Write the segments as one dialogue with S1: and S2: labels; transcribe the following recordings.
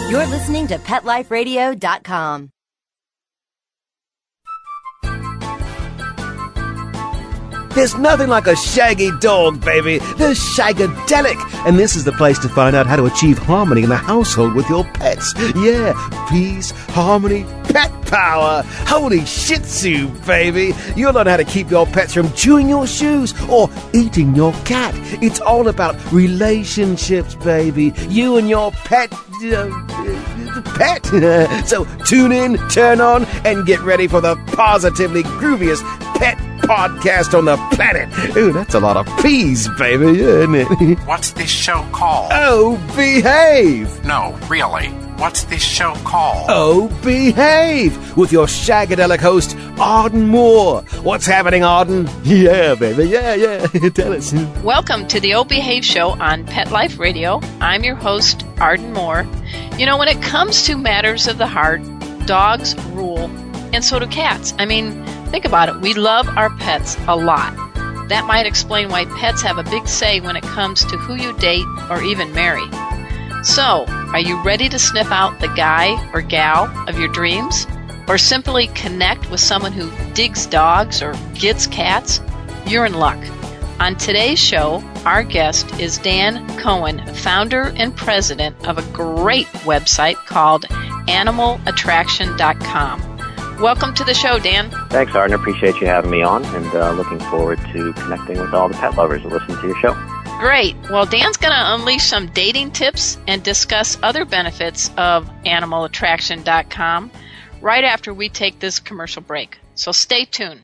S1: You're listening to PetLifeRadio.com.
S2: There's nothing like a shaggy dog, baby. They're shagadelic. And this is the place to find out how to achieve harmony in the household with your pets. Yeah, peace, harmony, pet power. Holy shih tzu, baby. You'll learn how to keep your pets from chewing your shoes or eating your cat. It's all about relationships, baby. You and your pet. So tune in, turn on, and get ready for the positively grooviest pet podcast on the planet. Ooh, that's a lot of P's, baby, isn't it?
S3: What's this show called?
S2: Oh, behave!
S3: No, really. What's this show called?
S2: Oh, behave! With your shagadelic host, Arden Moore. What's happening, Arden? Yeah, baby, yeah. Tell us.
S4: Welcome to the Oh Behave Show on Pet Life Radio. I'm your host, Arden Moore. You know, when it comes to matters of the heart, dogs rule, and so do cats. I mean, think about it. We love our pets a lot. That might explain why pets have a big say when it comes to who you date or even marry. So, are you ready to sniff out the guy or gal of your dreams? Or simply connect with someone who digs dogs or gets cats? You're in luck. On today's show, our guest is Dan Cohen, founder and president of a great website called AnimalAttraction.com. Welcome to the show, Dan.
S5: Thanks, Arden. I appreciate you having me on, and looking forward to connecting with all the pet lovers who listen to your show.
S4: Great. Well, Dan's going to unleash some dating tips and discuss other benefits of AnimalAttraction.com right after we take this commercial break. So stay tuned.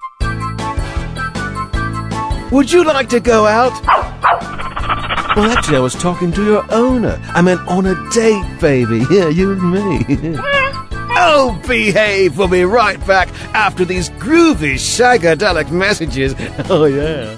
S2: Would you like to go out? Well, actually, I was talking to your owner. I meant on a date, baby. Yeah, you and me. Oh, behave! We'll be right back after these groovy shagadelic messages. Oh, yeah.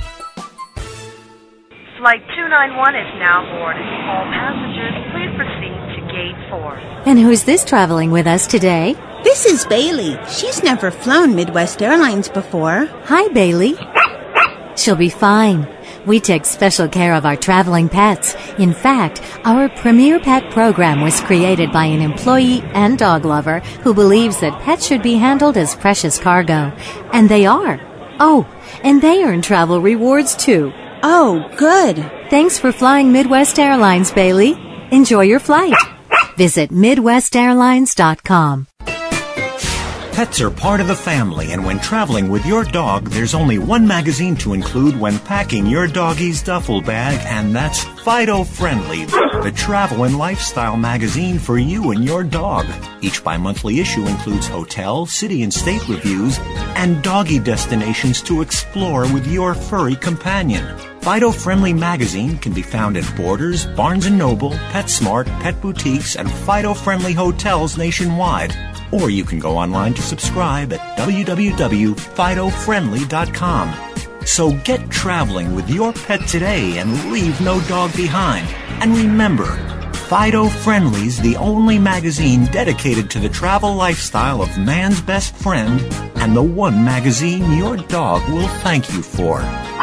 S6: Flight 291 is now boarded. All passengers, please proceed to Gate 4.
S7: And who's this traveling with us today?
S8: This is Bailey. She's never flown Midwest Airlines before.
S7: Hi, Bailey. She'll be fine. We take special care of our traveling pets. In fact, our Premier Pet program was created by an employee and dog lover who believes that pets should be handled as precious cargo. And they are. Oh, and they earn travel rewards, too.
S8: Oh, good.
S7: Thanks for flying Midwest Airlines, Bailey. Enjoy your flight. Visit MidwestAirlines.com.
S9: Pets are part of the family, and when traveling with your dog, there's only one magazine to include when packing your doggie's duffel bag, and that's Fido Friendly, the travel and lifestyle magazine for you and your dog. Each bi-monthly issue includes hotel, city, and state reviews, and doggy destinations to explore with your furry companion. Fido Friendly magazine can be found at Borders, Barnes & Noble, PetSmart, pet boutiques, and Fido Friendly hotels nationwide. Or you can go online to subscribe at www.fidofriendly.com. So get traveling with your pet today and leave no dog behind. And remember, Fido Friendly's the only magazine dedicated to the travel lifestyle of man's best friend, and the one magazine your dog will thank you for.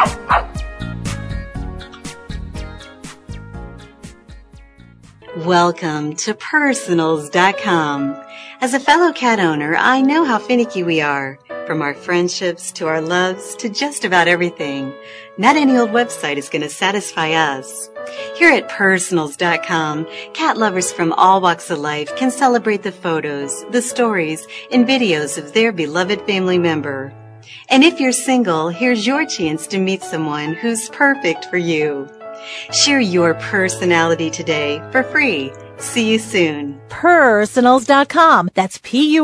S10: Welcome to Personals.com. As a fellow cat owner, I know how finicky we are. From our friendships to our loves to just about everything. Not any old website is going to satisfy us. Here at Personals.com, cat lovers from all walks of life can celebrate the photos, the stories, and videos of their beloved family member. And if you're single, here's your chance to meet someone who's perfect for you. Share your personality today for free. See you soon.
S11: Personals.com. That's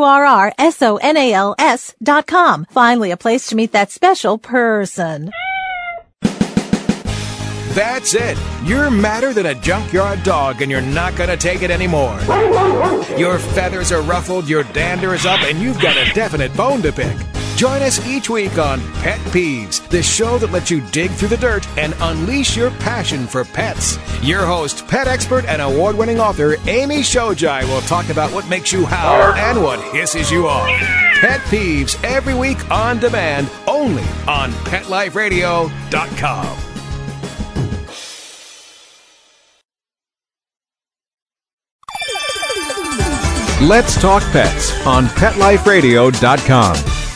S11: Personals.com. Finally, a place to meet that special person.
S12: That's it. You're madder than a junkyard dog, and you're not going to take it anymore. Your feathers are ruffled, your dander is up, and you've got a definite bone to pick. Join us each week on Pet Peeves, the show that lets you dig through the dirt and unleash your passion for pets. Your host, pet expert and award-winning author Amy Shojai will talk about what makes you howl and what hisses you off. Pet Peeves every week on demand, only on PetLifeRadio.com. Let's Talk Pets on PetLifeRadio.com.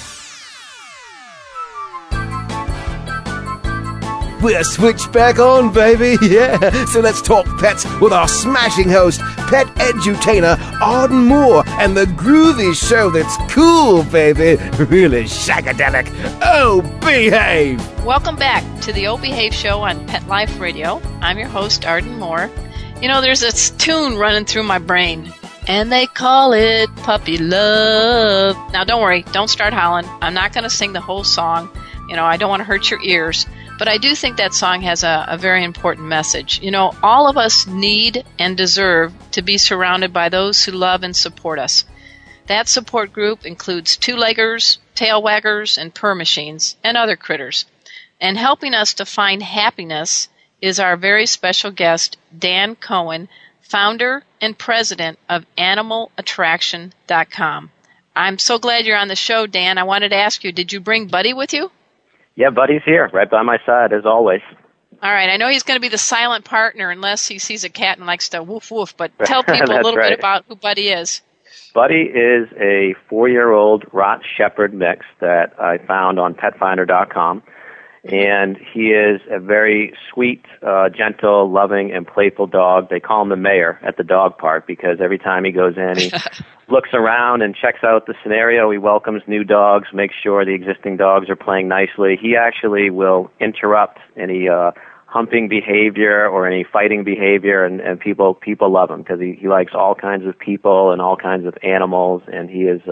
S2: We're switched back on, baby. Yeah. So let's talk pets with our smashing host, pet edutainer Arden Moore, and the groovy show that's cool, baby. Really shagadelic. Oh, behave.
S4: Welcome back to the Oh Behave Show on Pet Life Radio. I'm your host, Arden Moore. You know, there's this tune running through my brain, and they call it Puppy Love. Now, don't worry. Don't start howling. I'm not going to sing the whole song. You know, I don't want to hurt your ears. But I do think that song has a very important message. You know, all of us need and deserve to be surrounded by those who love and support us. That support group includes two-leggers, tail waggers, and purr machines, and other critters. And helping us to find happiness is our very special guest, Dan Cohen, founder and president of AnimalAttraction.com. I'm so glad you're on the show, Dan. I wanted to ask you, did you bring Buddy with you?
S5: Yeah, Buddy's here, right by my side, as always.
S4: All right, I know he's going to be the silent partner unless he sees a cat and likes to woof woof, but tell people a little bit about who Buddy is.
S5: Buddy is a 4-year-old Rot Shepherd mix that I found on PetFinder.com, and he is a very sweet, gentle, loving, and playful dog. They call him the mayor at the dog park because every time he goes in, he looks around and checks out the scenario. He welcomes new dogs, makes sure the existing dogs are playing nicely. He actually will interrupt any humping behavior or any fighting behavior, and people love him because he likes all kinds of people and all kinds of animals, and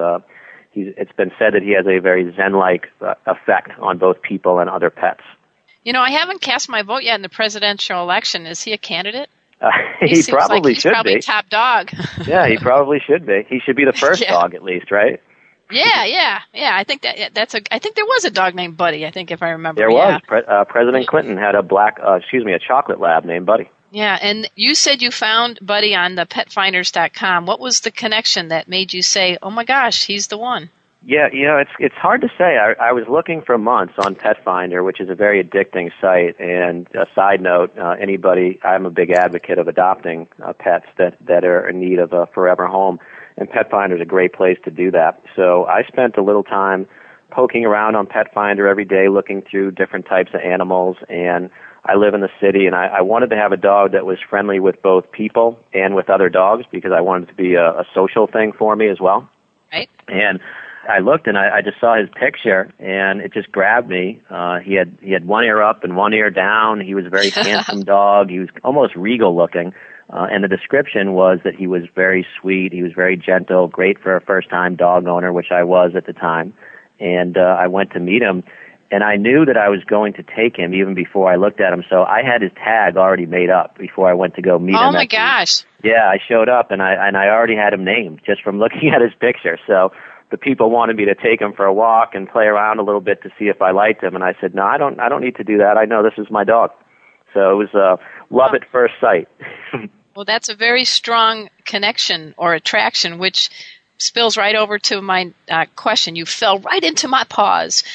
S5: it's been said that he has a very zen-like effect on both people and other pets.
S4: You know, I haven't cast my vote yet in the presidential election. Is he a candidate?
S5: He probably should be.
S4: He's probably top dog.
S5: Yeah, he probably should be. He should be the first dog, at least, right?
S4: Yeah. I think I think there was a dog named Buddy. I think if I remember.
S5: There was. President Clinton had a chocolate lab named Buddy.
S4: Yeah, and you said you found Buddy on the PetFinders.com. What was the connection that made you say, "Oh my gosh, he's the one"?
S5: Yeah, you know, it's hard to say. I was looking for months on Pet Finder, which is a very addicting site. And a side note, I'm a big advocate of adopting pets that are in need of a forever home. And Pet Finder is a great place to do that. So I spent a little time poking around on Pet Finder every day, looking through different types of animals. And I live in the city, and I wanted to have a dog that was friendly with both people and with other dogs because I wanted it to be a social thing for me as well.
S4: Right.
S5: And I looked and I just saw his picture and it just grabbed me. He had one ear up and one ear down. He was a very handsome dog. He was almost regal looking. And the description was that he was very sweet. He was very gentle, great for a first time dog owner, which I was at the time. And I went to meet him and I knew that I was going to take him even before I looked at him. So I had his tag already made up before I went to go meet him.
S4: Oh my gosh.
S5: Yeah, I showed up and I already had him named just from looking at his picture. So the people wanted me to take him for a walk and play around a little bit to see if I liked him, and I said, no, I don't need to do that. I know this is my dog. So it was love at first sight.
S4: Well, that's a very strong connection or attraction, which spills right over to my question. You fell right into my paws.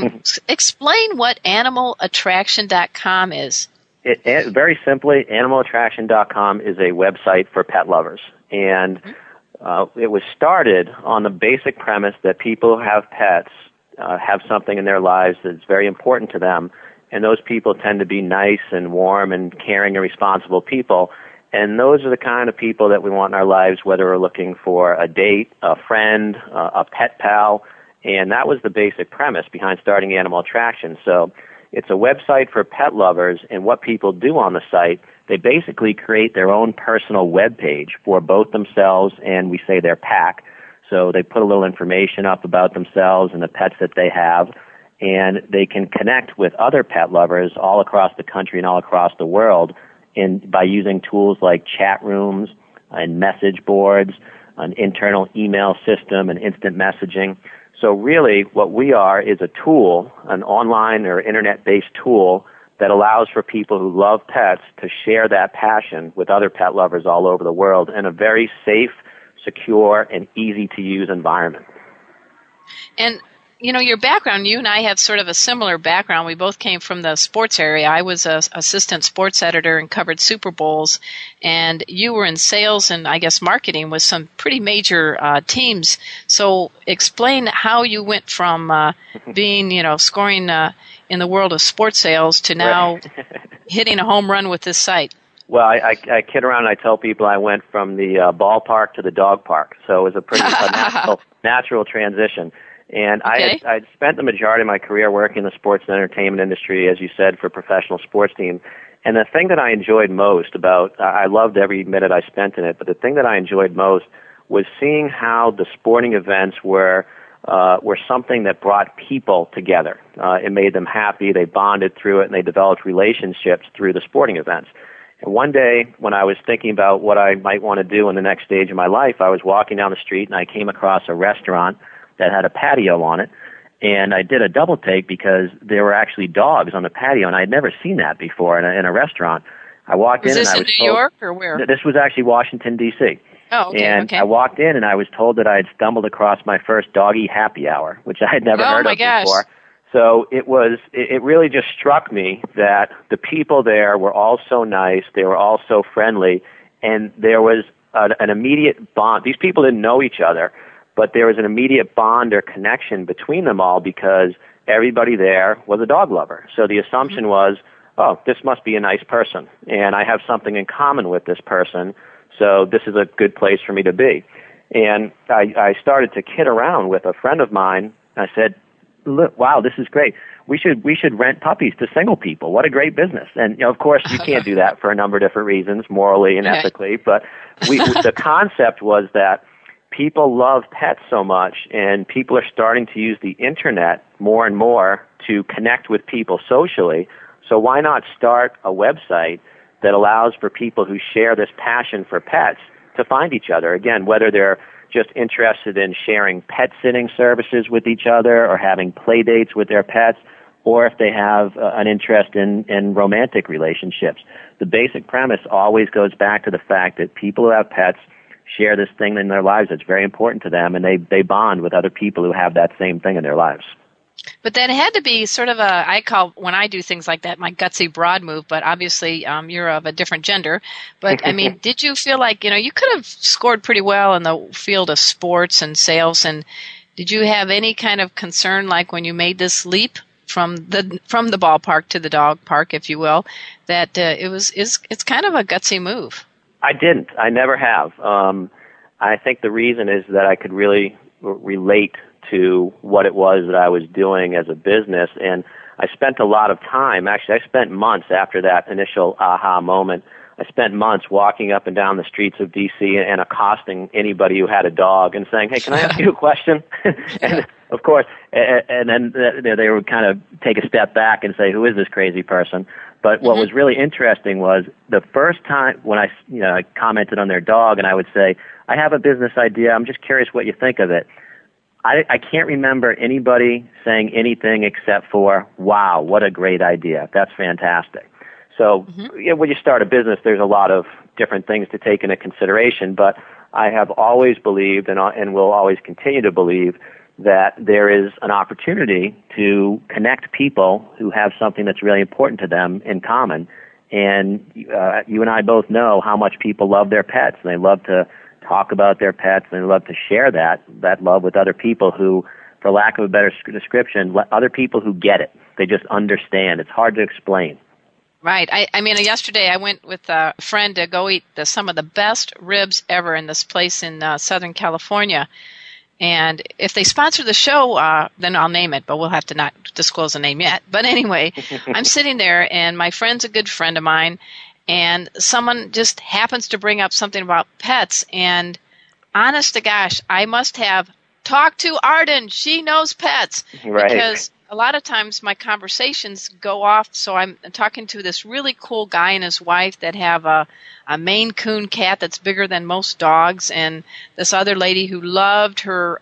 S4: Explain what AnimalAttraction.com is.
S5: Very simply, AnimalAttraction.com is a website for pet lovers, and it was started on the basic premise that people who have pets have something in their lives that's very important to them, and those people tend to be nice and warm and caring and responsible people, and those are the kind of people that we want in our lives, whether we're looking for a date, a friend, a pet pal, and that was the basic premise behind starting Animal Attraction. So it's a website for pet lovers, and what people do on the site, they basically create their own personal web page for both themselves and, we say, their pack. So they put a little information up about themselves and the pets that they have, and they can connect with other pet lovers all across the country and all across the world by using tools like chat rooms and message boards, an internal email system, and instant messaging. So really what we are is a tool, an online or internet-based tool that allows for people who love pets to share that passion with other pet lovers all over the world in a very safe, secure, and easy-to-use environment.
S4: And your background, you and I have sort of a similar background. We both came from the sports area. I was an assistant sports editor and covered Super Bowls, and you were in sales and, I guess, marketing with some pretty major teams. So explain how you went from being, scoring in the world of sports sales to now hitting a home run with this site.
S5: Well, I kid around and I tell people I went from the ballpark to the dog park. So it was a pretty natural transition. And
S4: okay.
S5: I'd spent the majority of my career working in the sports and entertainment industry, as you said, for professional sports teams. And the thing that I enjoyed most I loved every minute I spent in it, but the thing that I enjoyed most was seeing how the sporting events were something that brought people together. It made them happy, they bonded through it, and they developed relationships through the sporting events. And one day, when I was thinking about what I might want to do in the next stage of my life, I was walking down the street and I came across a restaurant that had a patio on it, and I did a double take because there were actually dogs on the patio, and I had never seen that before in a restaurant. I walked in and I was told...
S4: Was this in New York or where?
S5: This was actually Washington, D.C.
S4: Oh, okay,
S5: and I walked in and I was told that I had stumbled across my first doggy happy hour, which I had never heard of before. So it really just struck me that the people there were all so nice, they were all so friendly, and there was an immediate bond. These people didn't know each other, but there was an immediate bond or connection between them all because everybody there was a dog lover. So the assumption was, oh, this must be a nice person, and I have something in common with this person, so this is a good place for me to be. And I started to kid around with a friend of mine. I said, look, wow, this is great. We should rent puppies to single people. What a great business. And, of course, you can't do that for a number of different reasons, morally and ethically, but the concept was that people love pets so much, and people are starting to use the Internet more and more to connect with people socially. So why not start a website that allows for people who share this passion for pets to find each other? Again, whether they're just interested in sharing pet sitting services with each other or having play dates with their pets, or if they have an interest in romantic relationships. The basic premise always goes back to the fact that people who have pets share this thing in their lives that's very important to them, and they bond with other people who have that same thing in their lives.
S4: But that had to be sort of I call, when I do things like that, my gutsy broad move, but obviously you're of a different gender. But, I mean, did you feel like, you could have scored pretty well in the field of sports and sales, and did you have any kind of concern, like when you made this leap from the ballpark to the dog park, if you will, that it's kind of a gutsy move?
S5: I didn't. I never have. I think the reason is that I could really relate to what it was that I was doing as a business, and I spent a lot of time. Actually, I spent months after that initial aha moment. I spent months walking up and down the streets of D.C. and accosting anybody who had a dog and saying, hey, can I ask you a question? And, of course, and then they would kind of take a step back and say, who is this crazy person? But what was really interesting was the first time when I commented on their dog, and I would say, I have a business idea. I'm just curious what you think of it. I can't remember anybody saying anything except for, wow, what a great idea. That's fantastic. So when you start a business, there's a lot of different things to take into consideration, but I have always believed and will always continue to believe that there is an opportunity to connect people who have something that's really important to them in common. And you and I both know how much people love their pets, and they love to talk about their pets, and they love to share that love with other people who, for lack of a better description, other people who get it. They just understand. It's hard to explain.
S4: Right. I mean, yesterday I went with a friend to go eat some of the best ribs ever in this place in Southern California. And if they sponsor the show, then I'll name it, but we'll have to not disclose the name yet. But anyway, I'm sitting there, and my friend's a good friend of mine, and someone just happens to bring up something about pets, and honest to gosh, I must have talked to Arden. She knows pets.
S5: Right.
S4: Because a lot of times my conversations go off, so I'm talking to this really cool guy and his wife that have a Maine Coon cat that's bigger than most dogs, and this other lady who loved her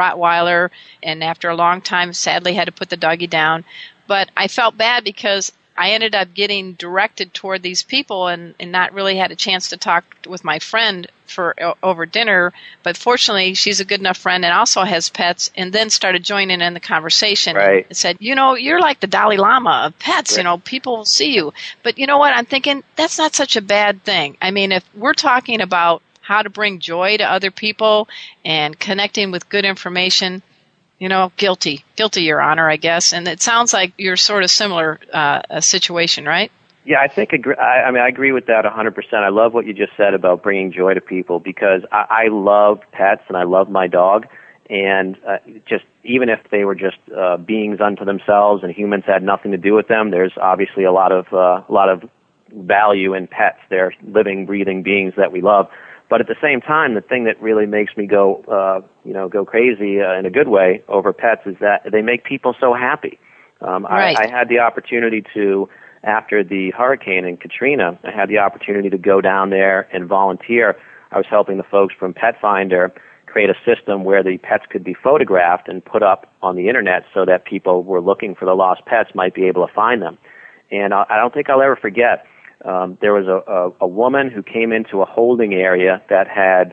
S4: Rottweiler, and after a long time sadly had to put the doggy down. But I felt bad because I ended up getting directed toward these people and not really had a chance to talk with my friend over dinner. But fortunately, she's a good enough friend and also has pets, and then started joining in the conversation and said, you're like the Dalai Lama of pets.
S5: Right.
S4: People will see you. But you know what? I'm thinking that's not such a bad thing. I mean, if we're talking about how to bring joy to other people and connecting with good information, guilty, Your Honor, I guess. And it sounds like you're sort of similar situation, right?
S5: Yeah, I agree with that 100%. I love what you just said about bringing joy to people, because I love pets and I love my dog. And just even if they were just beings unto themselves and humans had nothing to do with them, there's obviously a lot of value in pets. They're living, breathing beings that we love. But at the same time, the thing that really makes me go crazy in a good way over pets is that they make people so happy.
S4: Right.
S5: I had the opportunity to, after the hurricane in Katrina, I had the opportunity to go down there and volunteer. I was helping the folks from Pet Finder create a system where the pets could be photographed and put up on the internet so that people who were looking for the lost pets might be able to find them. And I don't think I'll ever forget. There was a woman who came into a holding area that had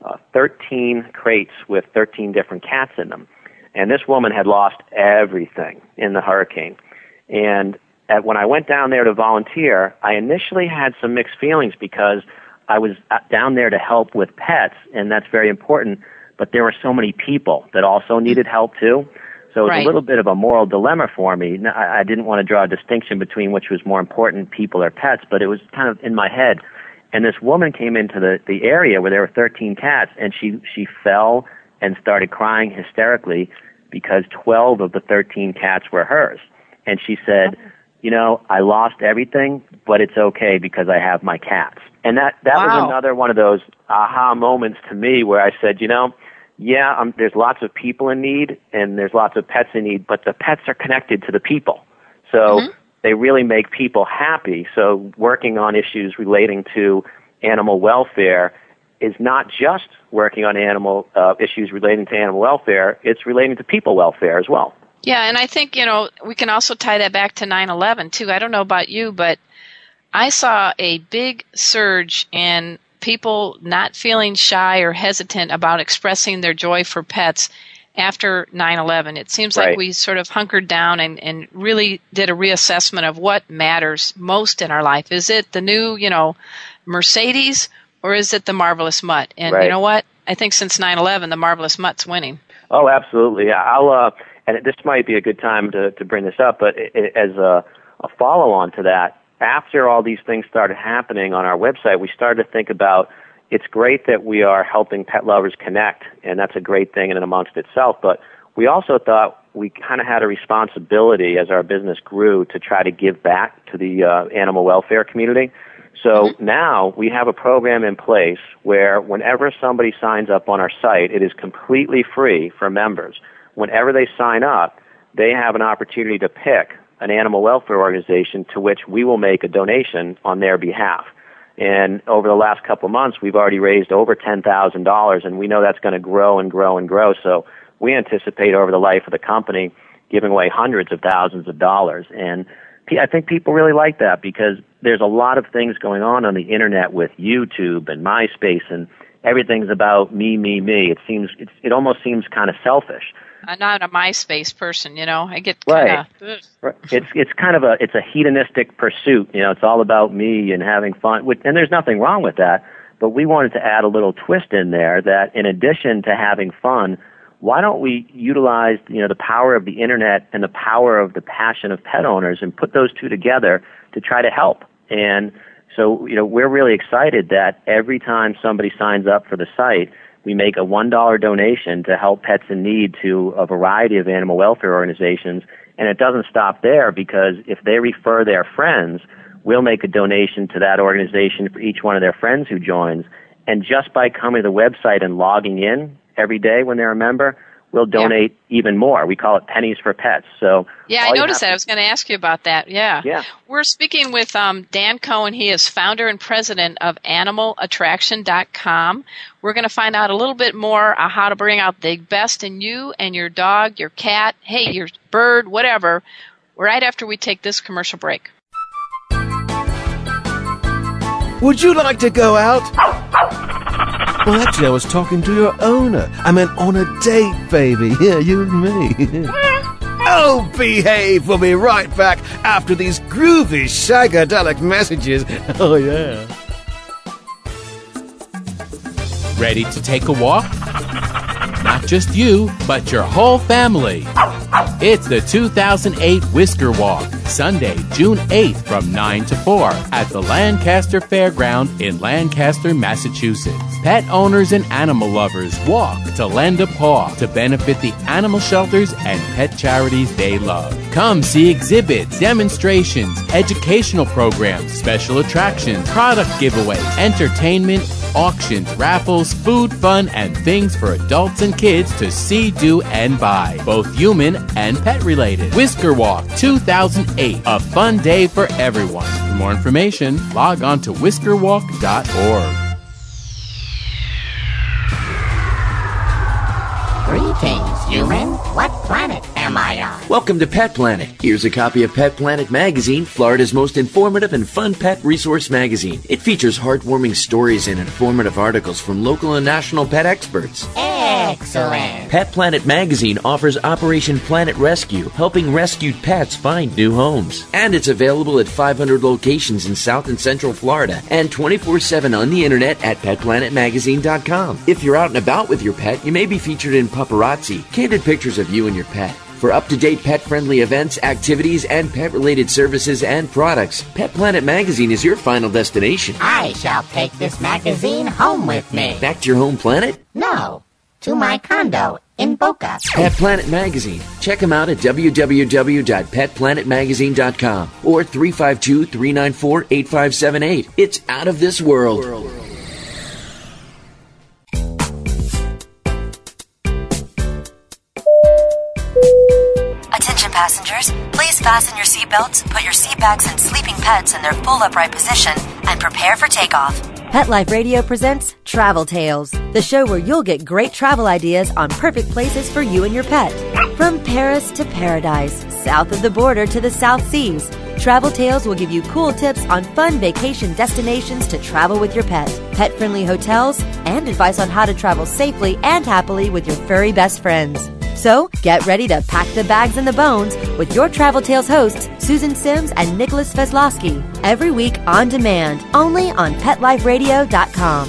S5: 13 crates with 13 different cats in them. And this woman had lost everything in the hurricane. And when I went down there to volunteer, I initially had some mixed feelings because I was down there to help with pets, and that's very important, but there were so many people that also needed help too. So it was a little bit of a moral dilemma for me. I didn't want to draw a distinction between which was more important, people or pets, but it was kind of in my head. And this woman came into the area where there were 13 cats, and she fell and started crying hysterically because 12 of the 13 cats were hers. And she said, I lost everything, but it's okay because I have my cats. And that was another one of those aha moments to me where I said, there's lots of people in need and there's lots of pets in need, but the pets are connected to the people. So they really make people happy. So working on issues relating to animal welfare is not just working on issues relating to animal welfare, it's relating to people welfare as well.
S4: Yeah, and I think, we can also tie that back to 9/11 too. I don't know about you, but I saw a big surge in people not feeling shy or hesitant about expressing their joy for pets after 9/11. It seems like we sort of hunkered down and really did a reassessment of what matters most in our life. Is it the new, Mercedes, or is it the Marvelous Mutt? And you know what? I think since 9/11, the Marvelous Mutt's winning.
S5: Oh, absolutely. And this might be a good time to bring this up, but as a follow-on to that, after all these things started happening on our website, we started to think about it's great that we are helping pet lovers connect, and that's a great thing in and amongst itself, but we also thought we kind of had a responsibility as our business grew to try to give back to the animal welfare community. So now we have a program in place where whenever somebody signs up on our site, it is completely free for members. Whenever they sign up, they have an opportunity to pick an animal welfare organization to which we will make a donation on their behalf. And over the last couple of months, we've already raised over $10,000, and we know that's going to grow and grow and grow. So we anticipate over the life of the company giving away hundreds of thousands of dollars. And I think people really like that because there's a lot of things going on the internet with YouTube and MySpace, and everything's about me, me, me. It almost seems kind of selfish.
S4: I'm not a MySpace person, I get kind of...
S5: Right. It's kind of a hedonistic pursuit. It's all about me and having fun. And there's nothing wrong with that, but we wanted to add a little twist in there that in addition to having fun, why don't we utilize, the power of the internet and the power of the passion of pet owners and put those two together to try to help? And so, we're really excited that every time somebody signs up for the site, we make a $1 donation to help pets in need to a variety of animal welfare organizations. And it doesn't stop there because if they refer their friends, we'll make a donation to that organization for each one of their friends who joins. And just by coming to the website and logging in every day when they're a member, we'll donate even more. We call it Pennies for Pets. So
S4: yeah, I noticed that. I was going to ask you about that. Yeah. We're speaking with Dan Cohen. He is founder and president of AnimalAttraction.com. We're going to find out a little bit more how to bring out the best in you and your dog, your cat, your bird, whatever, right after we take this commercial break.
S2: would you like to go out? Well, actually, I was talking to your owner. I meant on a date, baby. Yeah, you and me. Oh, behave! We'll be right back after these groovy shagadelic messages. Oh, yeah.
S13: Ready to take a walk? Not just you, but your whole family. It's the 2008 Whisker Walk, Sunday, June 8th from 9 to 4 at the Lancaster Fairground in Lancaster, Massachusetts. Pet owners and animal lovers walk to lend a paw to benefit the animal shelters and pet charities they love. Come see exhibits, demonstrations, educational programs, special attractions, product giveaways, entertainment, auctions, raffles, food, fun, and things for adults and kids to see, do, and buy, both human and pet related. Whisker Walk 2008, a fun day for everyone. For more information, log on to whiskerwalk.org.
S14: Greetings, human. What planet am I on?
S15: Welcome to Pet Planet. Here's a copy of Pet Planet Magazine, Florida's most informative and fun pet resource magazine. It features heartwarming stories and informative articles from local and national pet experts.
S14: Excellent.
S15: Pet Planet Magazine offers Operation Planet Rescue, helping rescued pets find new homes. And it's available at 500 locations in South and Central Florida and 24/7 on the internet at petplanetmagazine.com. If you're out and about with your pet, you may be featured in paparazzi, candid pictures of you and your pet. For up-to-date pet-friendly events, activities, and pet-related services and products, Pet Planet Magazine is your final destination.
S14: I shall take this magazine home with me.
S15: Back to your home planet?
S14: No, to my condo in Boca.
S15: Pet Planet Magazine. Check them out at www.petplanetmagazine.com or 352-394-8578. It's out of this world.
S16: Attention passengers, please fasten your seatbelts, put your seat bags and sleeping pets in their full upright position, and prepare for takeoff.
S1: Pet Life Radio presents Travel Tales, the show where you'll get great travel ideas on perfect places for you and your pet. From Paris to paradise, south of the border to the South Seas, Travel Tales will give you cool tips on fun vacation destinations to travel with your pet, pet-friendly hotels, and advice on how to travel safely and happily with your furry best friends. So, get ready to pack the bags and the bones with your Travel Tales hosts, Susan Sims and Nicholas Veslowski, every week on demand, only on PetLifeRadio.com.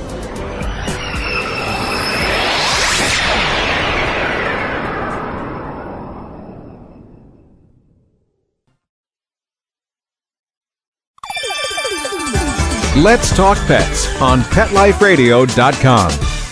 S12: Let's Talk Pets on PetLifeRadio.com.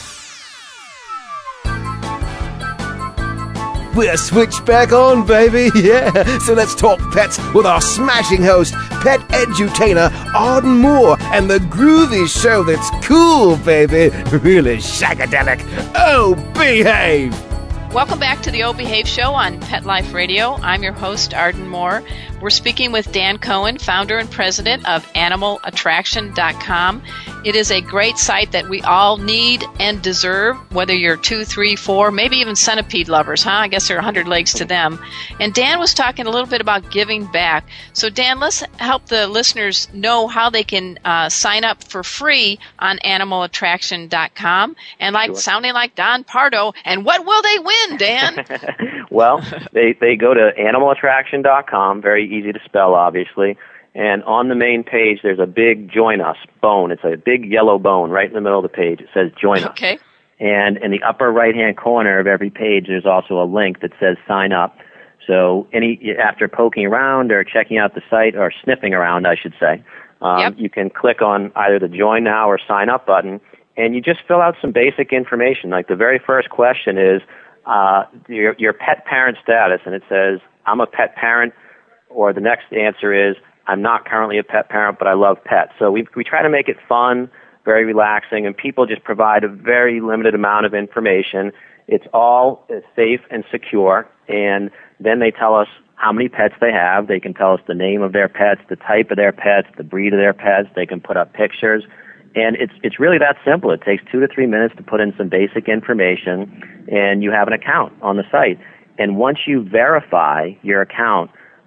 S2: We're switched back on, baby. Yeah. So let's talk pets with our smashing host, pet edutainer Arden Moore, and the groovy show that's cool, baby. Really shagadelic. Oh, behave.
S4: Welcome back to the Oh Behave Show on Pet Life Radio. I'm your host, Arden Moore. We're speaking with Dan Cohen, founder and president of AnimalAttraction.com. It is a great site that we all need and deserve, whether you're 2, 3, 4, maybe even centipede lovers, huh? I guess there are 100 legs to them. And Dan was talking a little bit about giving back. So, Dan, let's help the listeners know how they can sign up for free on AnimalAttraction.com. And sounding like Don Pardo, and what will they win, Dan?
S5: Well, they go to AnimalAttraction.com, very easy to spell, obviously. And on the main page, there's a big Join Us bone. It's a big yellow bone right in the middle of the page. It says Join Us.
S4: Okay.
S5: And in the upper right-hand corner of every page, there's also a link that says Sign Up. So after poking around or checking out the site, or sniffing around, I should say, you can click on either the Join Now or Sign Up button, and you just fill out some basic information. Like the very first question is your pet parent status, and it says, I'm a pet parent, or the next answer is, I'm not currently a pet parent, but I love pets. So we try to make it fun, very relaxing, and people just provide a very limited amount of information. It's all safe and secure, and then they tell us how many pets they have. They can tell us the name of their pets, the type of their pets, the breed of their pets. They can put up pictures. And it's really that simple. It takes 2 to 3 minutes to put in some basic information, and you have an account on the site. And once you verify your account,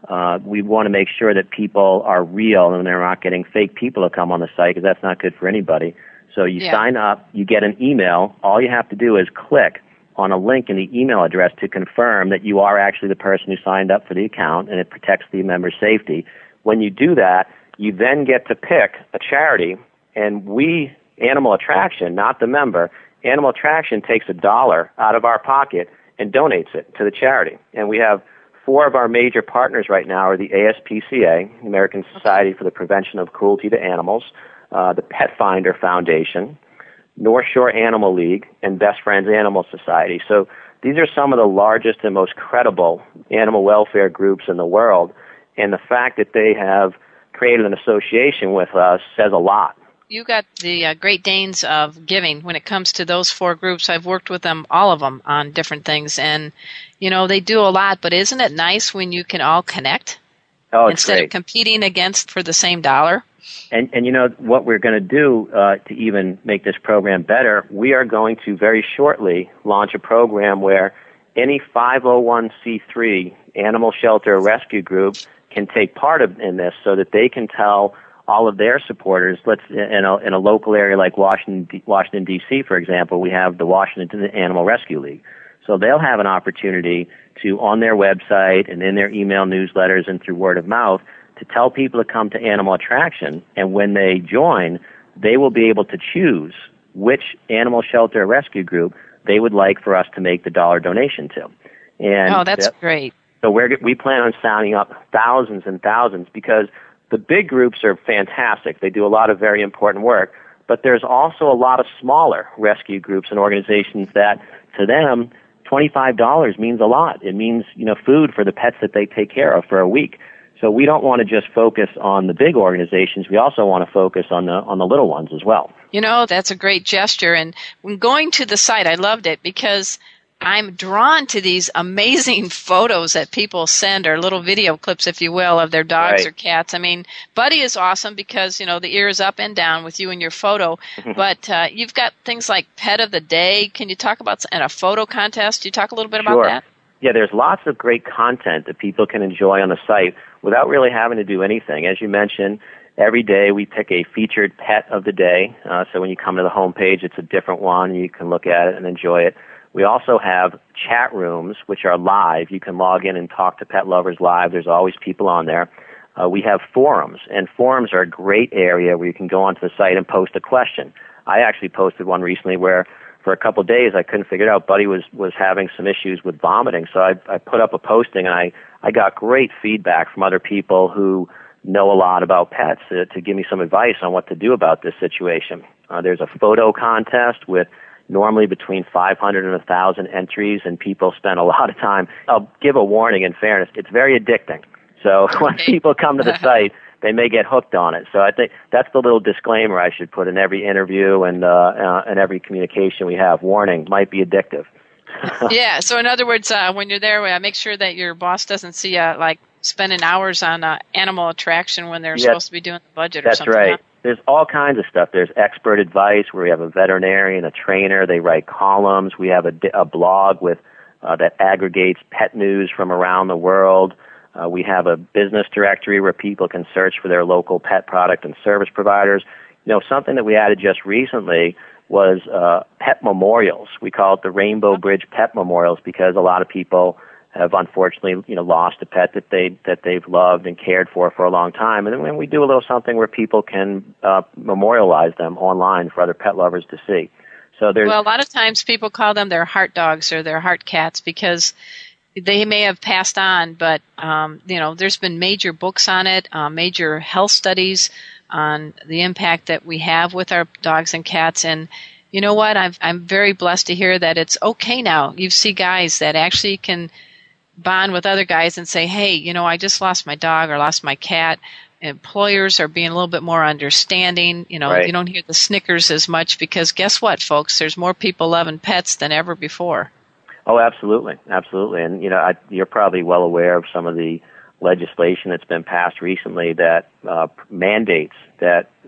S5: We want to make sure that people are real and they're not getting fake people to come on the site, because that's not good for anybody. So you sign up, you get an email. All you have to do is click on a link in the email address to confirm that you are actually the person who signed up for the account, and it protects the member's safety. When you do that, you then get to pick a charity, and we, Animal Attraction, not the member, Animal Attraction takes $1 out of our pocket and donates it to the charity. And we have 4 of our major partners right now are the ASPCA, American Society for the Prevention of Cruelty to Animals, the Pet Finder Foundation, North Shore Animal League, and Best Friends Animal Society. So these are some of the largest and most credible animal welfare groups in the world, and the fact that they have created an association with us says a lot.
S4: You got the Great Danes of giving when it comes to those 4 groups. I've worked with them, all of them, on different things, and they do a lot. But isn't it nice when you can all connect instead of competing against for the same dollar?
S5: And what we're going to do to even make this program better, we are going to very shortly launch a program where any 501c3 animal shelter rescue group can take part in this, so that they can tell all of their supporters. In a local area like Washington D.C., for example, we have the Washington Animal Rescue League. So they'll have an opportunity to, on their website and in their email newsletters and through word of mouth, to tell people to come to Animal Attraction. And when they join, they will be able to choose which animal shelter rescue group they would like for us to make the dollar donation to. And
S4: that's great.
S5: So we plan on signing up thousands and thousands, because the big groups are fantastic. They do a lot of very important work, but there's also a lot of smaller rescue groups and organizations that, to them, $25 means a lot. It means, food for the pets that they take care of for a week. So we don't want to just focus on the big organizations. We also want to focus on the little ones as well.
S4: That's a great gesture. And when going to the site, I loved it because I'm drawn to these amazing photos that people send, or little video clips, if you will, of their dogs or cats. I mean, Buddy is awesome because, the ear is up and down with you in your photo. But you've got things like Pet of the Day. Can you talk about a photo contest? Can you talk a little bit about that?
S5: Yeah, there's lots of great content that people can enjoy on the site without really having to do anything. As you mentioned, every day we pick a featured pet of the day. So when you come to the homepage, it's a different one. You can look at it and enjoy it. We also have chat rooms, which are live. You can log in and talk to pet lovers live. There's always people on there. We have forums, and forums are a great area where you can go onto the site and post a question. I actually posted one recently where for a couple of days I couldn't figure it out. Buddy was having some issues with vomiting, so I put up a posting, and I got great feedback from other people who know a lot about pets to give me some advice on what to do about this situation. There's a photo contest with normally between 500 and 1,000 entries, and people spend a lot of time. I'll give a warning in fairness. It's very addicting. So when people come to the site, they may get hooked on it. So I think that's the little disclaimer I should put in every interview and every communication we have. Warning, might be addictive.
S4: Yeah, so in other words, when you're there, make sure that your boss doesn't see you spending hours on Animal Attraction when they're supposed to be doing the budget or something.
S5: That's right. There's all kinds of stuff. There's expert advice where we have a veterinarian, a trainer. They write columns. We have a blog with that aggregates pet news from around the world. We have a business directory where people can search for their local pet product and service providers. Something that we added just recently was pet memorials. We call it the Rainbow Bridge Pet Memorials because a lot of people have unfortunately, lost a pet that they've loved and cared for a long time. And then we do a little something where people can memorialize them online for other pet lovers to see. So there's
S4: a lot of times people call them their heart dogs or their heart cats because they may have passed on, but there's been major books on it, major health studies on the impact that we have with our dogs and cats. And you know what? I'm very blessed to hear that it's okay now. You see guys that actually can bond with other guys and say, hey, I just lost my dog or lost my cat. Employers are being a little bit more understanding.
S5: Right.
S4: You don't hear the snickers as much because guess what, folks? There's more people loving pets than ever before.
S5: Oh, absolutely. Absolutely. And, you're probably well aware of some of the legislation that's been passed recently that mandates that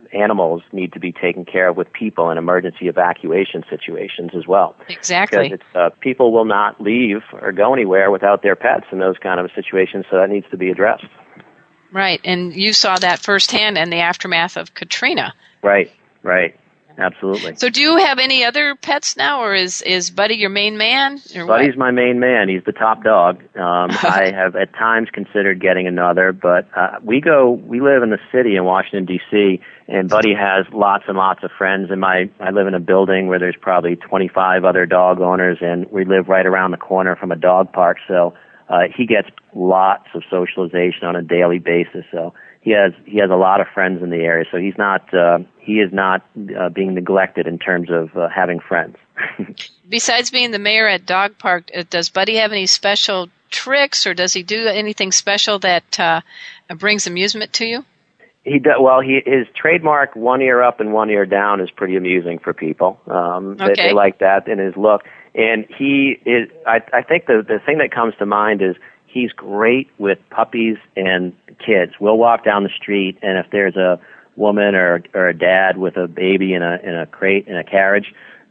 S5: animals need to be taken care of with people in emergency evacuation situations as well.
S4: Exactly.
S5: Because people will not leave or go anywhere without their pets in those kind of situations, so that needs to be addressed.
S4: Right, and you saw that firsthand in the aftermath of Katrina.
S5: Right. Absolutely.
S4: So do you have any other pets now, or is Buddy your main man?
S5: Buddy's my main man. He's the top dog. I have at times considered getting another, but we live in the city in Washington, D.C., and Buddy has lots and lots of friends. And I live in a building where there's probably 25 other dog owners, and we live right around the corner from a dog park, so he gets lots of socialization on a daily basis. So he has a lot of friends in the area, so he is not being neglected in terms of having friends.
S4: Besides being the mayor at Dog Park, does Buddy have any special tricks, or does he do anything special that brings amusement to you?
S5: He does. Well, his trademark 1 ear up and 1 ear down is pretty amusing for people. They like that in his look, and he is. I think the thing that comes to mind is, he's great with puppies and kids. We'll walk down the street, and if there's a woman or a dad with a baby in a crate in a carriage,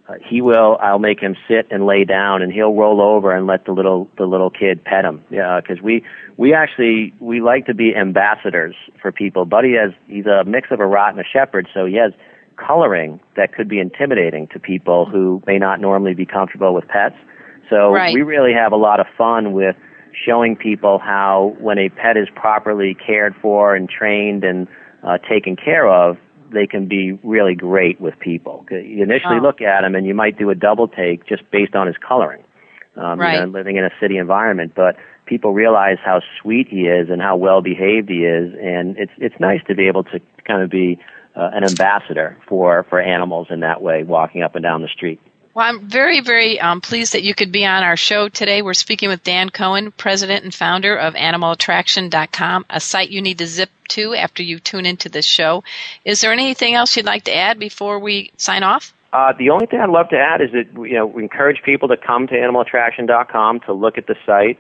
S5: I'll make him sit and lay down, and he'll roll over and let the little kid pet him. Yeah, because we like to be ambassadors for people. Buddy he's a mix of a Rott and a Shepherd, so he has coloring that could be intimidating to people who may not normally be comfortable with pets. So we really have a lot of fun with showing people how, when a pet is properly cared for and trained and taken care of, they can be really great with people. You initially look at him and you might do a double take just based on his coloring, living in a city environment, but people realize how sweet he is and how well behaved he is, and it's nice to be able to kind of be an ambassador for animals in that way, walking up and down the street.
S4: Well, I'm very, very pleased that you could be on our show today. We're speaking with Dan Cohen, president and founder of AnimalAttraction.com, a site you need to zip to after you tune into this show. Is there anything else you'd like to add before we sign off?
S5: The only thing I'd love to add is that we encourage people to come to AnimalAttraction.com to look at the site.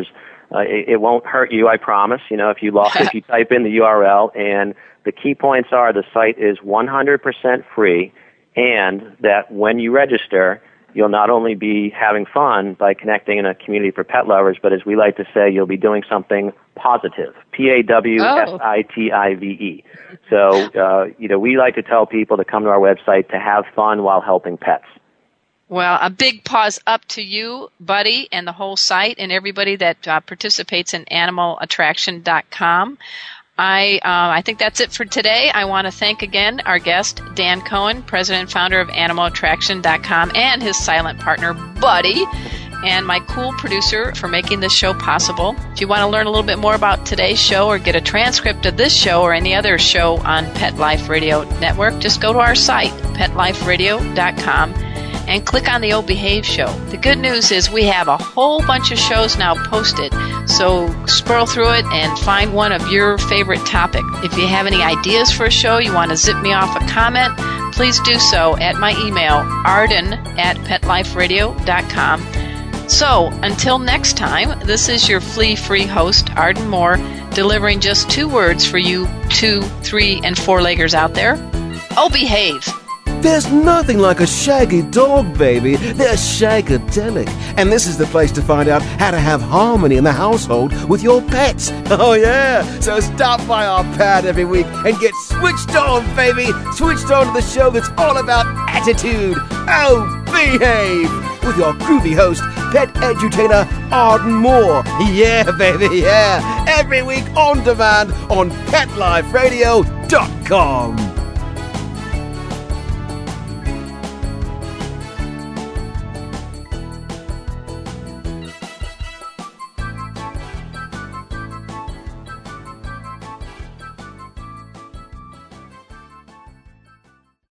S5: It won't hurt you, I promise. If you type in the URL, and the key points are the site is 100% free. And that when you register, you'll not only be having fun by connecting in a community for pet lovers, but as we like to say, you'll be doing something positive. PAWSITIVE. So, we like to tell people to come to our website to have fun while helping pets.
S4: Well, a big paws up to you, Buddy, and the whole site, and everybody that participates in AnimalAttraction.com. I think that's it for today. I want to thank again our guest, Dan Cohen, president and founder of AnimalAttraction.com, and his silent partner, Buddy, and my cool producer for making this show possible. If you want to learn a little bit more about today's show or get a transcript of this show or any other show on Pet Life Radio Network, just go to our site, PetLifeRadio.com, and click on the O Behave show. The good news is we have a whole bunch of shows now posted, so scroll through it and find one of your favorite topic. If you have any ideas for a show, you want to zip me off a comment, please do so at my email, arden@PetLifeRadio.com. So, until next time, this is your flea-free host, Arden Moore, delivering just 2 words for you 2, 3, and 4-leggers out there. Oh, behave.
S2: There's nothing like a shaggy dog, baby. They're shagadelic. And this is the place to find out how to have harmony in the household with your pets. Oh, yeah. So stop by our pad every week and get switched on, baby. Switched on to the show that's all about attitude. Oh, behave. With your groovy host, pet edutainer Arden Moore. Yeah, baby, yeah. Every week on demand on PetLifeRadio.com.